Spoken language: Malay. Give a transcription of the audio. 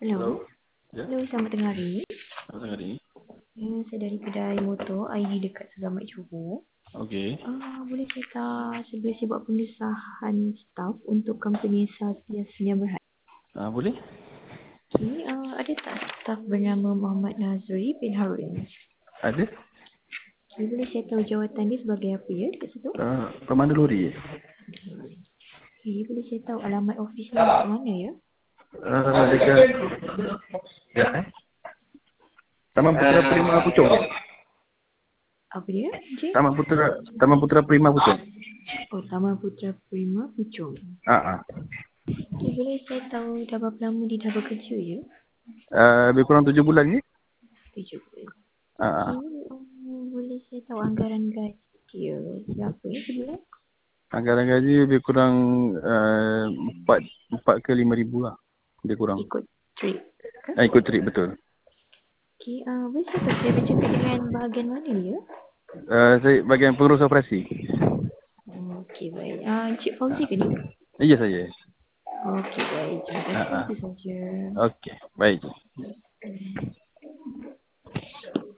Hello. Hello. Ya, Hello, selamat tengah hari. selamat hari. Saya dari kedai motor ID dekat Segamat Johor. Okey. Boleh kita sedia buat pengesahan staff untuk company Satya Senyum Berhad. Boleh? Okay, ada tak staff bernama Muhammad Nazri bin Harun? Ada? Okay, boleh saya tahu jawatan dia sebagai apa ya dekat situ? Pemandu lori. Okay, boleh saya tahu alamat office dia dekat mana ya? Dekat ya, Taman Putera Prima Puchong. Apa dia? Encik? Taman Putera Prima Puchong. Oh, Taman Putra Prima Puchong. Ah. Okay, boleh saya tahu dah berapa lama dia dah bekerja ya? Lebih kurang 7 bulan ni. 7 bulan. Ah. Boleh saya tahu anggaran gaji dia berapa ya sebulan? Anggaran gaji lebih kurang 4 ke 5,000 lah. Lebih kurang. Ikut trip ke? Ikut trip betul. Okay, boleh saya tahu saya bercakap dengan bahagian mana ya? Saya bahagian pengurus operasi. Okey, baik. Encik Fauzi ke ni? Ya, saya. Okey, baik. Terima kasih. Ah. Itu saja. Okey, baik.